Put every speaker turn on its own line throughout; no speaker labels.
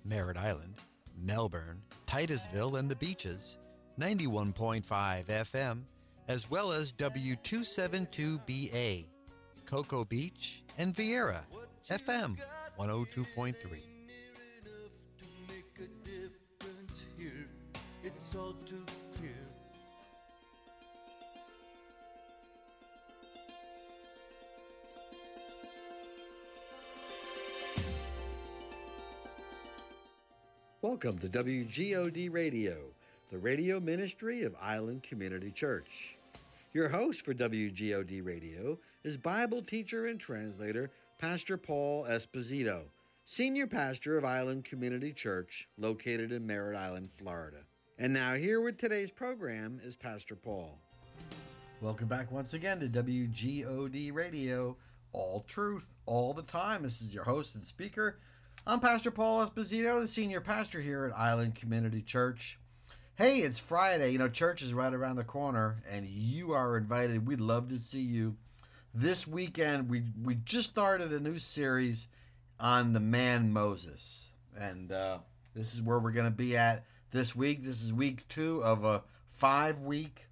Merritt Island, Melbourne, Titusville, and the Beaches, 91.5 FM, as well as W272BA, Cocoa Beach, and Vieira, FM 102.3.
It's all too clear.
Welcome to WGOD Radio, the radio ministry of Island Community Church. Your host for WGOD Radio is Bible teacher and translator Pastor Paul Esposito, senior pastor of Island Community Church located in Merritt Island, Florida. And now here with today's program is Pastor Paul. Welcome back once again to WGOD Radio, all truth, all the time. This is your host and speaker. I'm Pastor Paul Esposito, the senior pastor here at Island Community Church. Hey, it's Friday. You know, church is right around the corner, and you are invited. We'd love to see you. This weekend, we just started a new series on the man Moses. And this is where we're going to be at this week. This is week 2 of a 5-week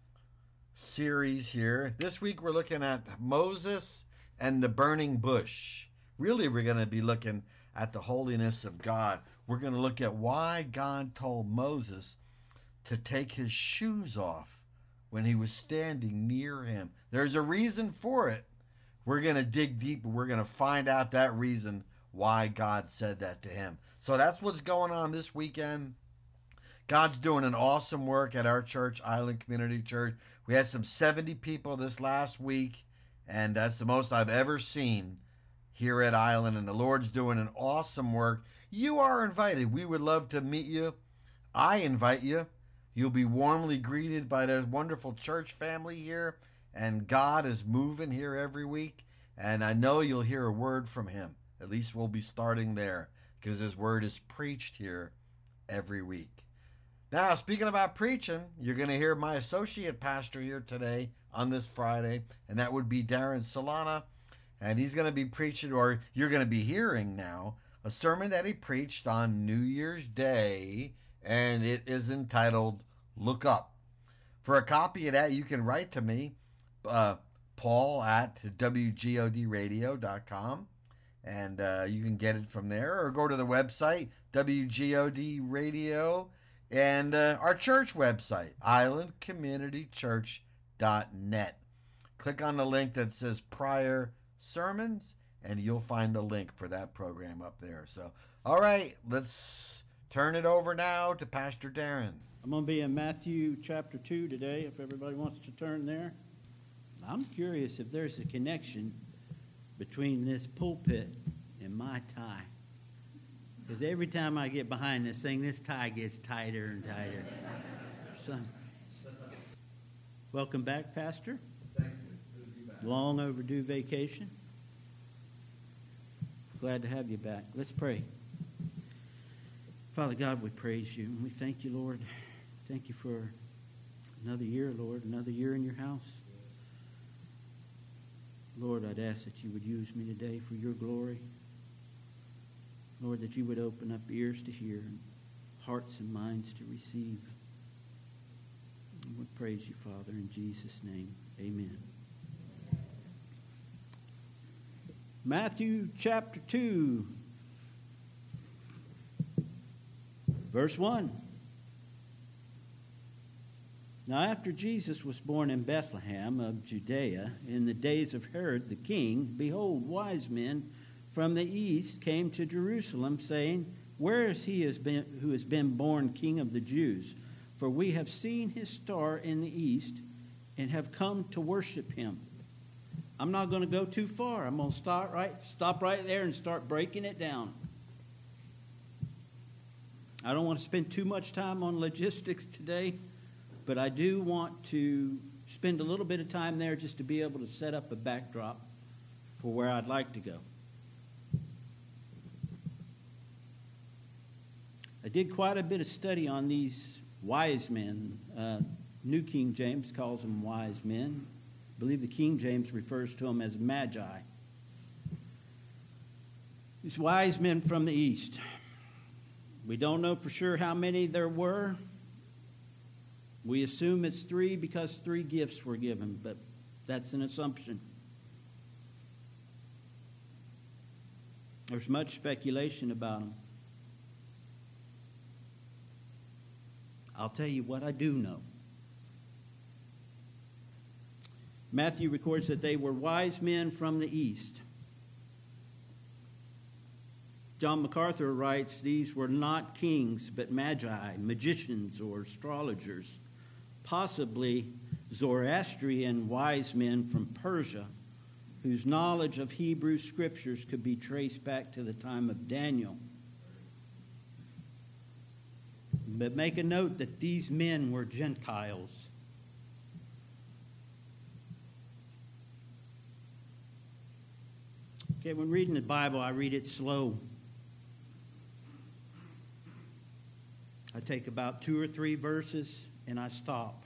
series here. This week, we're looking at Moses and the burning bush. Really, we're going to be looking at the holiness of God. We're going to look at why God told Moses to take his shoes off when he was standing near him. There's a reason for it. We're going to dig deep and we're going to find out that reason why God said that to him. So that's what's going on this weekend. God's doing an awesome work at our church, Island Community Church. We had some 70 people this last week, and that's the most I've ever seen here at Island, and the Lord's doing an awesome work. You are invited. We would love to meet you. I invite you. You'll be warmly greeted by the wonderful church family here, and God is moving here every week, and I know you'll hear a word from him. At least we'll be starting there, because his word is preached here every week. Now, speaking about preaching, you're going to hear my associate pastor here today on this Friday, and that would be Darren Solana. And he's going to be preaching, or you're going to be hearing now, a sermon that he preached on New Year's Day, and it is entitled, Look Up. For a copy of that, you can write to me, Paul at WGODradio.com, and you can get it from there, or go to the website, WGOD Radio, and our church website, islandcommunitychurch.net. Click on the link that says Prior Sermons, and you'll find a link for that program up there. So, all right, let's turn it over now to Pastor Darren.
I'm going to be in Matthew chapter 2 today, if everybody wants to turn there. I'm curious if there's a connection between this pulpit and my tie. Because every time I get behind this thing, this tie gets tighter and tighter. So, welcome back, Pastor.
Thank you. Good to be back.
Long overdue vacation. Glad to have you back. Let's pray. Father God, we praise you and we thank you, Lord. Thank you for another year, Lord, another year in your house. Lord, I'd ask that you would use me today for your glory. Lord, that you would open up ears to hear and hearts and minds to receive. And we praise you, Father, in Jesus' name. Amen. Matthew chapter 2, verse 1. Now after Jesus was born in Bethlehem of Judea, in the days of Herod the king, behold, wise men from the east came to Jerusalem, saying, Where is he who has been born King of the Jews? For we have seen his star in the east and have come to worship him. I'm not going to go too far. I'm going to stop right there and start breaking it down. I don't want to spend too much time on logistics today, but I do want to spend a little bit of time there just to be able to set up a backdrop for where I'd like to go. I did quite a bit of study on these wise men. New King James calls them wise men. I believe the King James refers to them as magi. These wise men from the east. We don't know for sure how many there were. We assume it's 3 because 3 gifts were given, but that's an assumption. There's much speculation about them. I'll tell you what I do know. Matthew records that they were wise men from the east. John MacArthur writes, these were not kings, but magi, magicians, or astrologers, possibly Zoroastrian wise men from Persia, whose knowledge of Hebrew scriptures could be traced back to the time of Daniel. But make a note that these men were Gentiles. Okay, when reading the Bible, I read it slow. I take about 2 or 3 verses and I stop.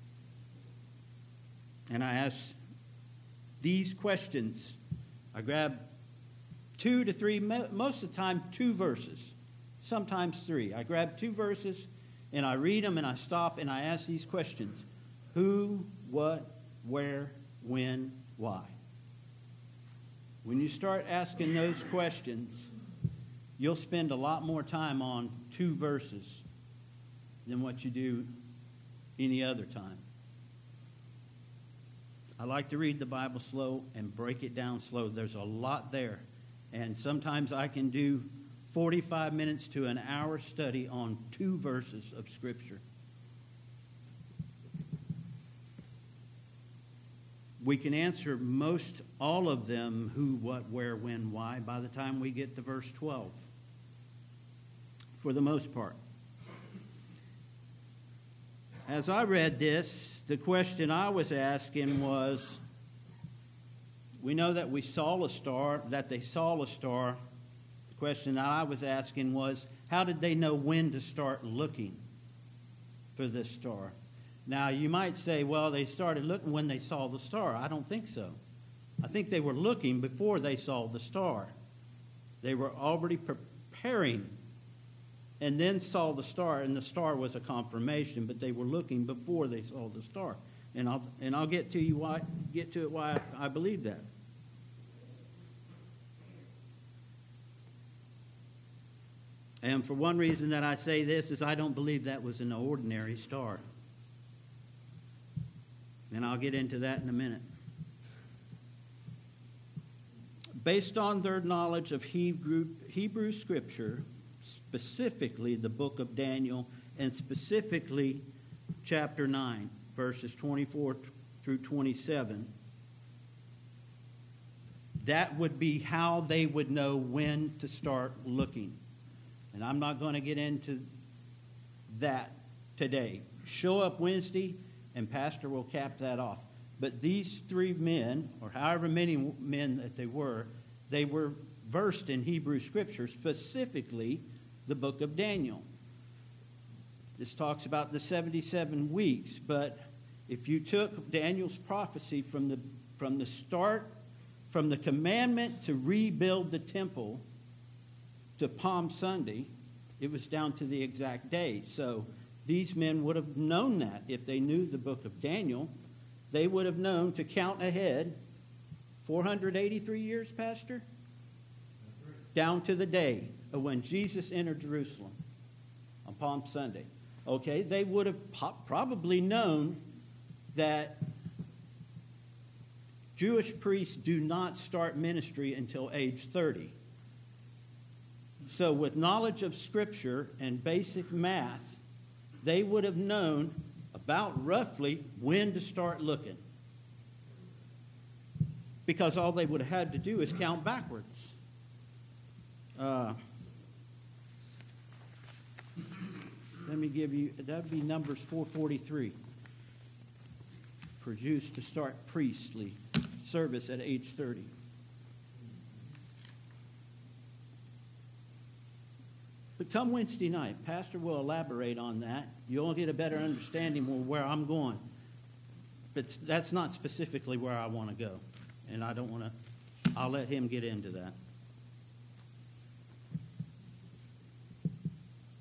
And I ask these questions. I grab 2 to 3, most of the time 2 verses, sometimes 3. I grab 2 verses and I read them and I stop and I ask these questions. Who, what, where, when, why? When you start asking those questions, you'll spend a lot more time on 2 verses than what you do any other time. I like to read the Bible slow and break it down slow. There's a lot there. And sometimes I can do 45 minutes to an hour study on 2 verses of Scripture. We can answer most all of them, who, what, where, when, why, by the time we get to verse 12. For the most part. As I read this, the question I was asking was, we know that we saw a star, that they saw a star. The question that I was asking was, how did they know when to start looking for this star? Now, you might say, well, they started looking when they saw the star. I don't think so. I think they were looking before they saw the star. They were already preparing and then saw the star, and the star was a confirmation, but they were looking before they saw the star. And I'll get to why I believe that. And for one reason that I say this is I don't believe that was an ordinary star. And I'll get into that in a minute. Based on their knowledge of Hebrew Scripture, specifically the book of Daniel, and specifically chapter 9, verses 24 through 27, that would be how they would know when to start looking. And I'm not going to get into that today. Show up Wednesday, and Pastor will cap that off. But these 3 men, or however many men that they were versed in Hebrew Scripture, specifically the book of Daniel. This talks about the 77 weeks, but if you took Daniel's prophecy from the start, from the commandment to rebuild the temple to Palm Sunday, it was down to the exact day. So these men would have known that. If they knew the book of Daniel, they would have known to count ahead 483 years, Pastor? Down to the day of when Jesus entered Jerusalem on Palm Sunday. Okay, they would have probably known that Jewish priests do not start ministry until age 30. So with knowledge of Scripture and basic math, they would have known about roughly when to start looking. Because all they would have had to do is count backwards. Let me give you, that would be Numbers 4:43. For Jews to start priestly service at age 30. But come Wednesday night, Pastor will elaborate on that. You'll get a better understanding of where I'm going. But that's not specifically where I want to go. And I don't want to, I'll let him get into that.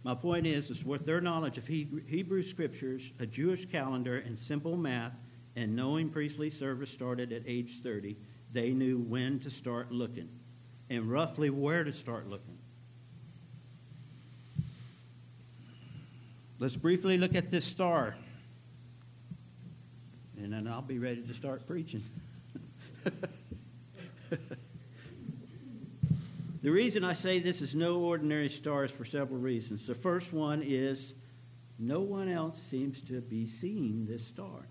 My point is with their knowledge of Hebrew scriptures, a Jewish calendar, and simple math, and knowing priestly service started at age 30, they knew when to start looking and roughly where to start looking. Let's briefly look at this star, and then I'll be ready to start preaching. The reason I say this is no ordinary star is for several reasons. The first one is no one else seems to be seeing this star.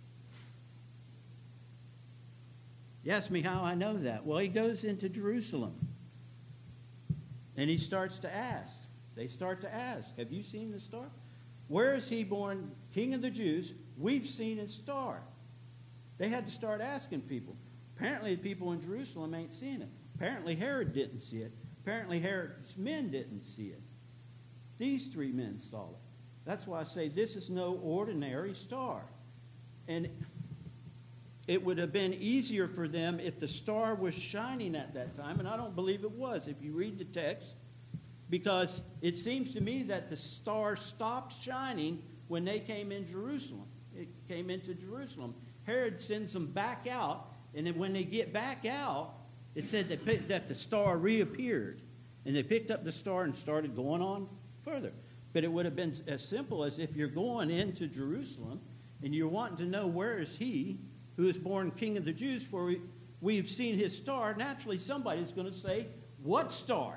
You ask me how I know that. Well, he goes into Jerusalem, and he starts to ask. They start to ask, have you seen the star? Where is he born, King of the Jews? We've seen his star. They had to start asking people. Apparently, the people in Jerusalem ain't seeing it. Apparently, Herod didn't see it. Apparently, Herod's men didn't see it. These three men saw it. That's why I say this is no ordinary star. And it would have been easier for them if the star was shining at that time, and I don't believe it was if you read the text, because it seems to me that the star stopped shining when they came in Jerusalem. It came into Jerusalem. Herod sends them back out, and then when they get back out, it said that the star reappeared, and they picked up the star and started going on further. But it would have been as simple as if you're going into Jerusalem and you're wanting to know where is he who is born King of the Jews, for we've seen his star. Naturally, somebody's going to say, what star?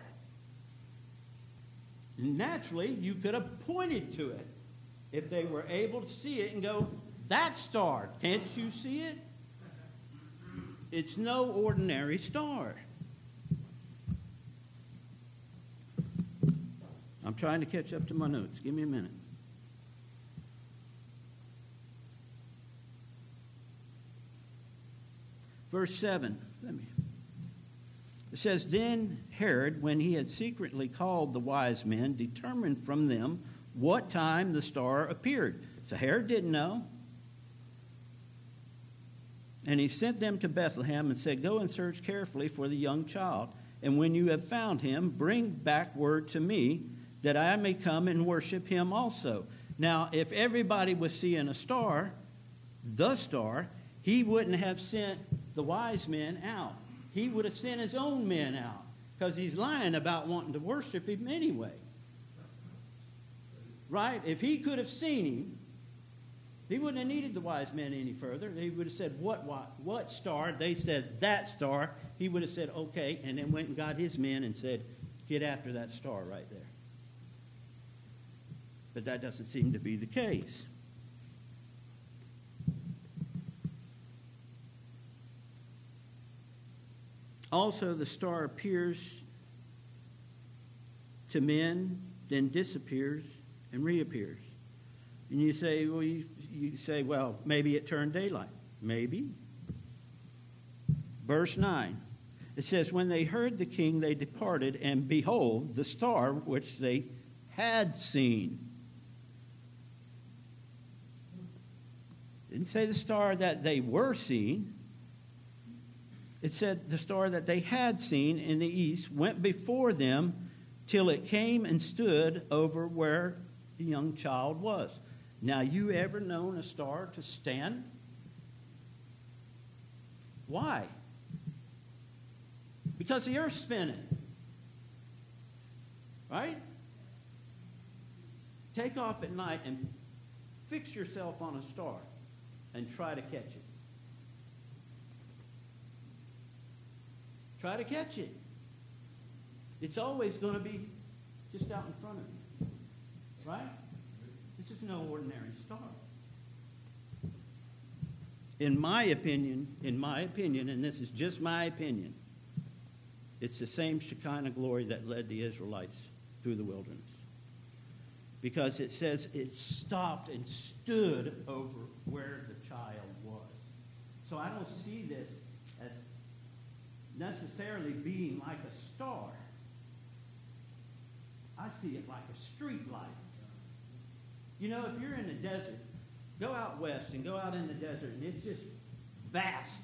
Naturally, you could have pointed to it if they were able to see it and go, that star, can't you see it? It's no ordinary star. I'm trying to catch up to my notes. Give me a minute. Verse 7. It says, then Herod, when he had secretly called the wise men, determined from them what time the star appeared. So Herod didn't know. And he sent them to Bethlehem and said, go and search carefully for the young child. And when you have found him, bring back word to me that I may come and worship him also. Now, if everybody was seeing a star, the star, he wouldn't have sent the wise men out. He would have sent his own men out because he's lying about wanting to worship him anyway. Right? If he could have seen him, he wouldn't have needed the wise men any further. He would have said, what star? They said, that star. He would have said, okay, and then went and got his men and said, get after that star right there. But that doesn't seem to be the case. Also, the star appears to men, then disappears and reappears. And you say, well, maybe it turned daylight. Maybe. Verse 9. It says, when they heard the king, they departed, and behold, the star which they had seen. It didn't say the star that they were seeing. It said the star that they had seen in the east went before them till it came and stood over where the young child was. Now, you ever known a star to stand? Why? Because the earth's spinning. Right? Take off at night and fix yourself on a star and try to catch it. Try to catch it. It's always going to be just out in front of you. Right? This is no ordinary star. In my opinion, and this is just my opinion, it's the same Shekinah glory that led the Israelites through the wilderness. Because it says it stopped and stood over where the child was. So I don't see this as necessarily being like a star. I see it like a street light. You know, if you're in the desert, go out west and go out in the desert, and it's just vast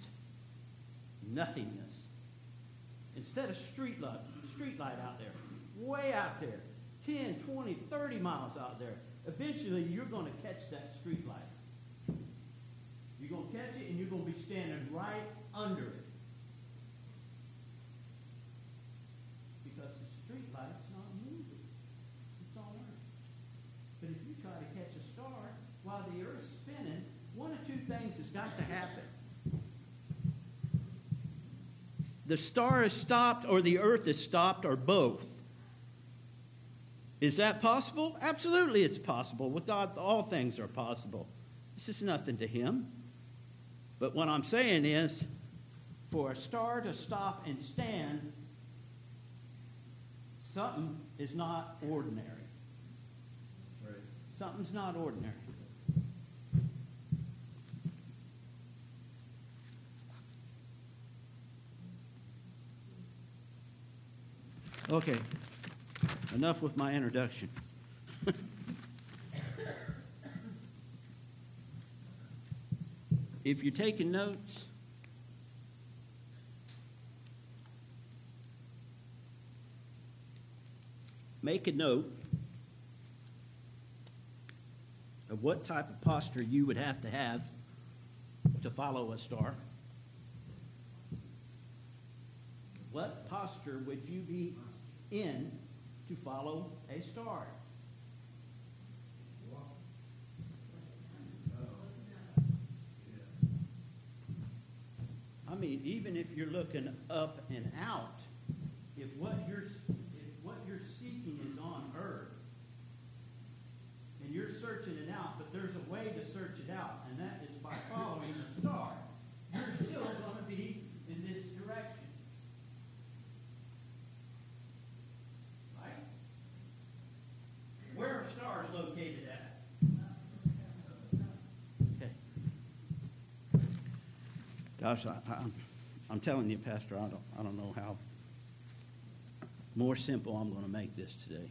nothingness. Instead of street light out there, way out there, 10, 20, 30 miles out there. Eventually, you're going to catch that street light. You're going to catch it, and you're going to be standing right under it. Because the street light's not moving. It's on Earth. But if you try to catch a star while the Earth's spinning, one of two things has got to happen. The star is stopped or the Earth is stopped or both. Is that possible? Absolutely it's possible. With God, all things are possible. This is nothing to him. But what I'm saying is, for a star to stop and stand, something is not ordinary.
Right.
Something's not ordinary. Okay, enough with my introduction. If you're taking notes, make a note of what type of posture you would have to follow a star. What posture would you be in to follow a star? I mean, even if you're looking up and out, if what you're seeking is on Earth, and you're searching it out, but there's a way to search it out, and that is by following the star, you're still going to be in this direction. Right? Where are stars located at? Okay. Gosh, I'm telling you, Pastor, I don't know how more simple I'm going to make this today.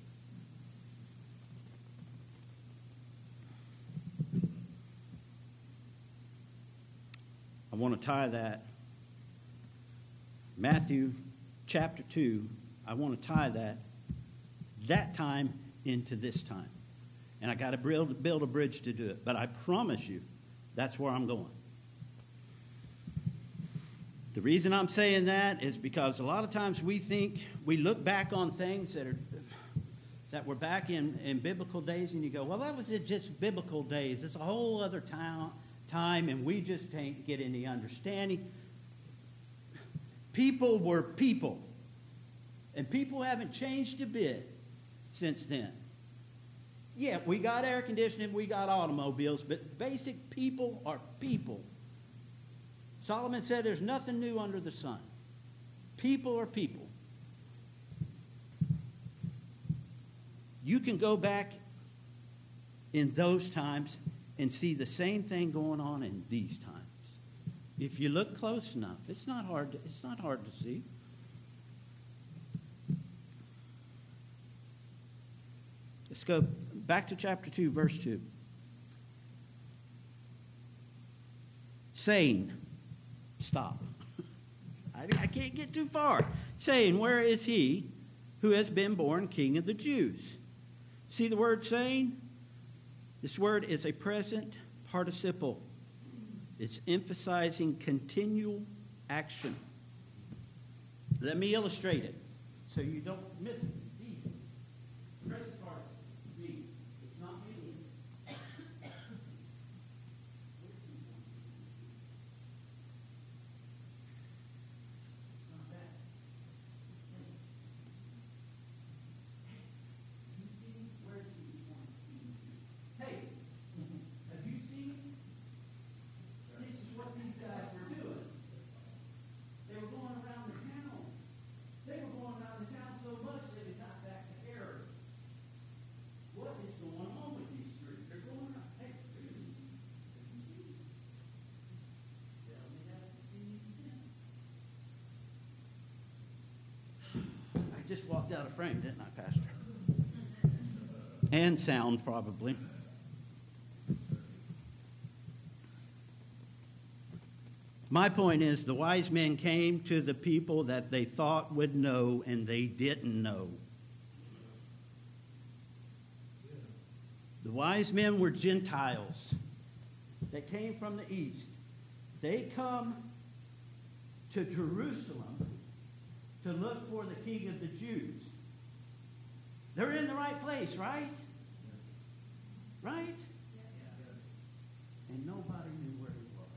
I want to tie Matthew chapter 2, I want to tie that time into this time. And I got to build a bridge to do it. But I promise you, that's where I'm going. The reason I'm saying that is because a lot of times we look back on things that were back in biblical days, and you go, well, that was just biblical days. It's a whole other time, and we just can't get any understanding. People were people, and people haven't changed a bit since then. Yeah, we got air conditioning, we got automobiles, but basic people are people. Solomon said there's nothing new under the sun. People are people. You can go back in those times and see the same thing going on in these times. If you look close enough, it's not hard to see. Let's go back to chapter 2, verse 2. Saying, stop. I can't get too far. Saying, where is he who has been born King of the Jews? See the word saying? This word is a present participle. It's emphasizing continual action. Let me illustrate it so you don't miss it. Present participle. Me. It's not me. Just walked out of frame, didn't I, Pastor? And sound, probably. My point is, the wise men came to the people that they thought would know, and they didn't know. The wise men were Gentiles that came from the east. They come to Jerusalem to look for the King of the Jews. They're in the right place, right? Right? And nobody knew where he was.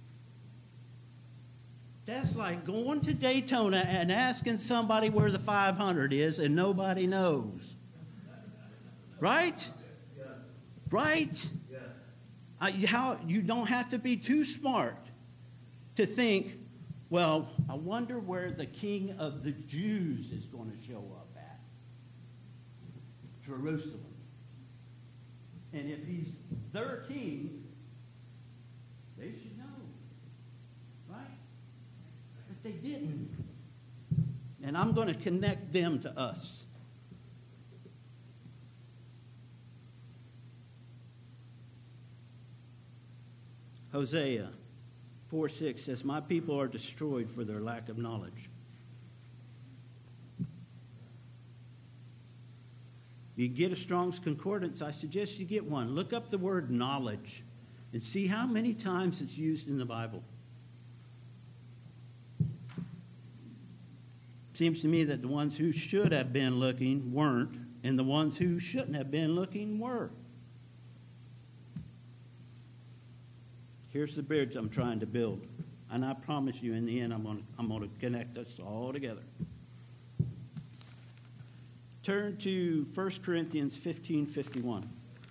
That's like going to Daytona and asking somebody where the 500 is and nobody knows. Right? Right? You don't have to be too smart to think, well, I wonder where the King of the Jews is going to show up at. Jerusalem. And if he's their king, they should know. Right? But they didn't. And I'm going to connect them to us. Hosea 4:6 says, my people are destroyed for their lack of knowledge. You get a Strong's Concordance, I suggest you get one. Look up the word knowledge and see how many times it's used in the Bible. Seems to me that the ones who should have been looking weren't, and the ones who shouldn't have been looking were. Here's the bridge I'm trying to build. And I promise you, in the end, I'm going to connect us all together. Turn to 1 Corinthians 15:51.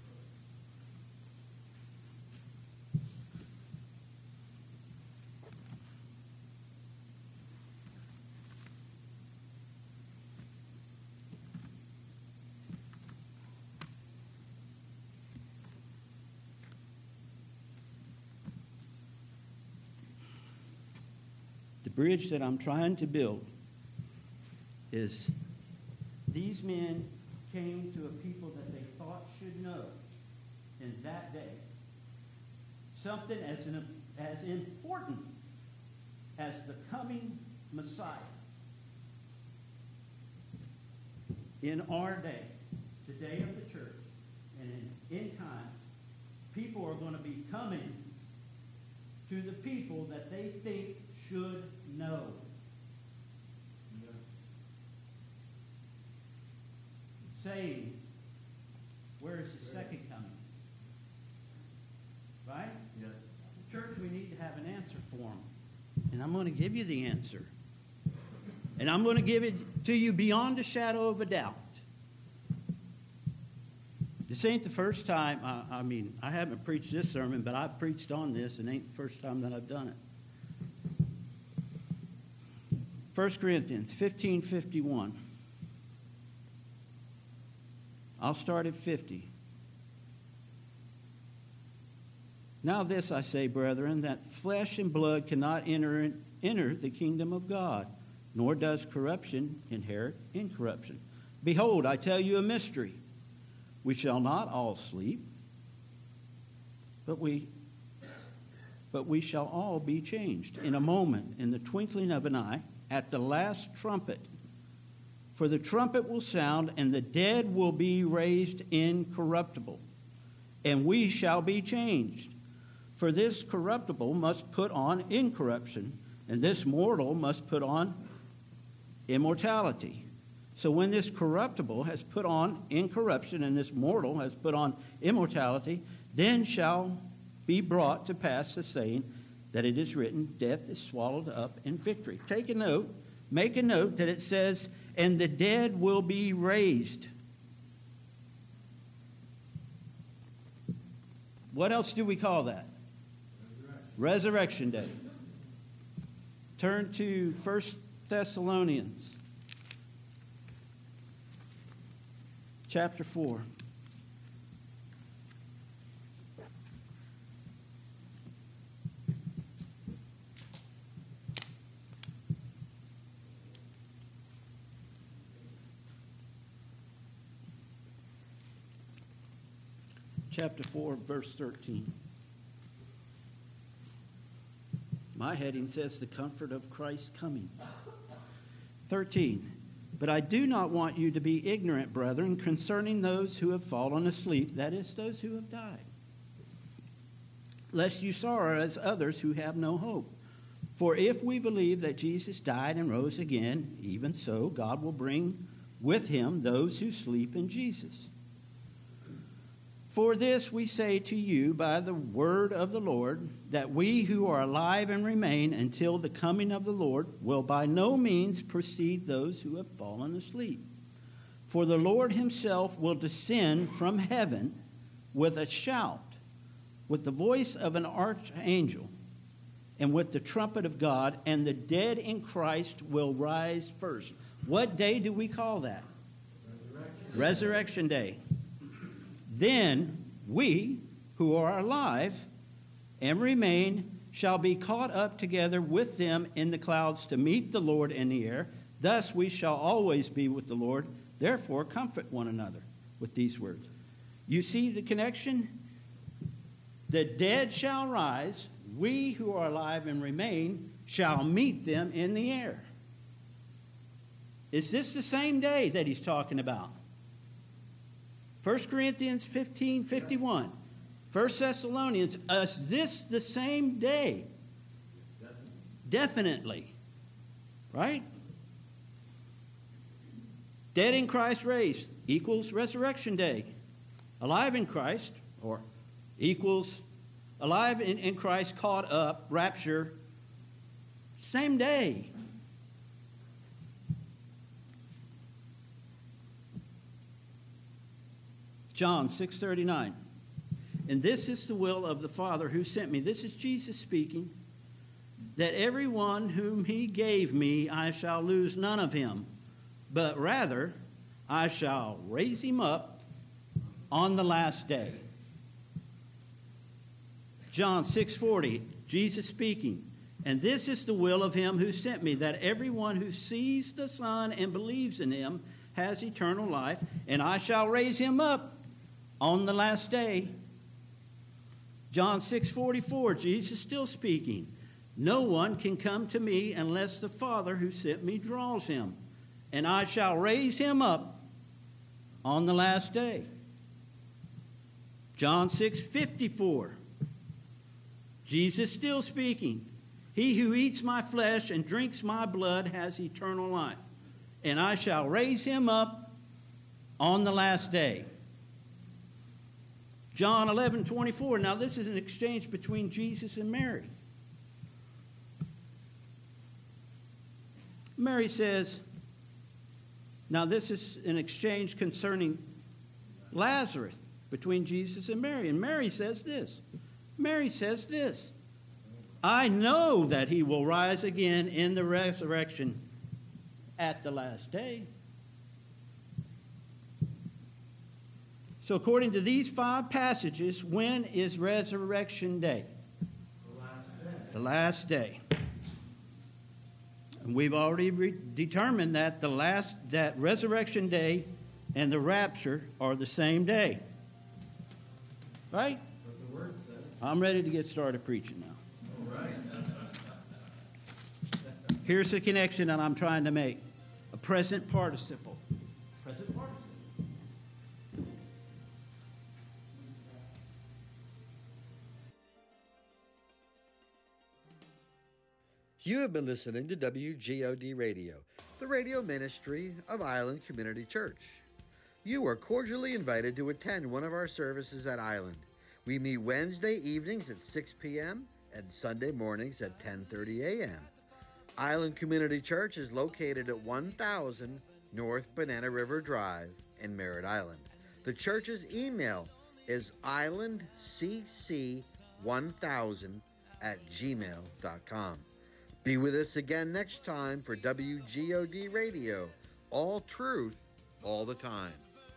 The bridge that I'm trying to build is these men came to a people that they thought should know in that day something as important as the coming Messiah. In our day, the day of the church, and in end times, people are going to be coming to the people that they think should know. Saying, where is the second coming? Right?
Yes.
Church, we need to have an answer for them. And I'm going to give you the answer. And I'm going to give it to you beyond a shadow of a doubt. This ain't the first time, I haven't preached this sermon, but I've preached on this, and it ain't the first time that I've done it. 1 Corinthians 15:51. I'll start at 50. Now this I say, brethren, that flesh and blood cannot enter the kingdom of God, nor does corruption inherit incorruption. Behold, I tell you a mystery. We shall not all sleep, but we shall all be changed in a moment, in the twinkling of an eye, at the last trumpet. For the trumpet will sound, and the dead will be raised incorruptible, and we shall be changed. For this corruptible must put on incorruption, and this mortal must put on immortality. So when this corruptible has put on incorruption, and this mortal has put on immortality, then shall be brought to pass the saying that it is written, death is swallowed up in victory. Take a note, make a note that it says, and the dead will be raised. What else do we call that? Resurrection Day. Turn to 1 Thessalonians chapter 4. Chapter 4, verse 13. My heading says the comfort of Christ's coming. 13. But I do not want you to be ignorant, brethren, concerning those who have fallen asleep, that is, those who have died, lest you sorrow as others who have no hope. For if we believe that Jesus died and rose again, even so God will bring with him those who sleep in Jesus. For this we say to you by the word of the Lord, that we who are alive and remain until the coming of the Lord will by no means precede those who have fallen asleep. For the Lord himself will descend from heaven with a shout, with the voice of an archangel, and with the trumpet of God, and the dead in Christ will rise first. What day do we call that? Resurrection Day. Then we, who are alive and remain, shall be caught up together with them in the clouds to meet the Lord in the air. Thus we shall always be with the Lord. Therefore comfort one another with these words. You see the connection? The dead shall rise. We who are alive and remain shall meet them in the air. Is this the same day that he's talking about? 1 Corinthians 15:51. 1 Thessalonians, is this the same day? Definitely. Right? Dead in Christ raised equals resurrection day. Alive in Christ, or equals alive in Christ, caught up, rapture, same day. John 6:39. And this is the will of the Father who sent me. This is Jesus speaking. That everyone whom he gave me, I shall lose none of him, but rather I shall raise him up on the last day. John 6:40, Jesus speaking. And this is the will of him who sent me, that everyone who sees the Son and believes in him has eternal life, and I shall raise him up on the last day. John 6:44, Jesus still speaking. No one can come to me unless the Father who sent me draws him, and I shall raise him up on the last day. John 6:54, Jesus still speaking. He who eats my flesh and drinks my blood has eternal life, and I shall raise him up on the last day. John 11:24. Now this is an exchange between Jesus and Mary. Mary says, now this is an exchange concerning Lazarus between Jesus and Mary. And Mary says this. I know that he will rise again in the resurrection at the last day. So according to these 5 passages, when is Resurrection Day? The last day. And we've already determined that that Resurrection Day and the rapture are the same day. Right?
What the word says.
I'm ready to get started preaching now.
All right.
Here's the connection that I'm trying to make. A present participle. Present participle.
You have been listening to WGOD Radio, the radio ministry of Island Community Church. You are cordially invited to attend one of our services at Island. We meet Wednesday evenings at 6 p.m. and Sunday mornings at 10:30 a.m. Island Community Church is located at 1000 North Banana River Drive in Merritt Island. The church's email is islandcc1000@gmail.com. Be with us again next time for WGOD Radio, all truth, all the time.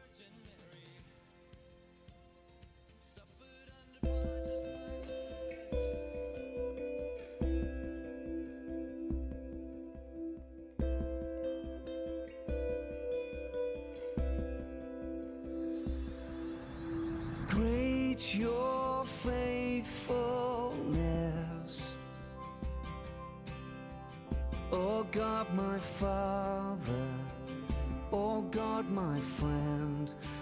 Great your faithfulness, O God my Father. God, my friend,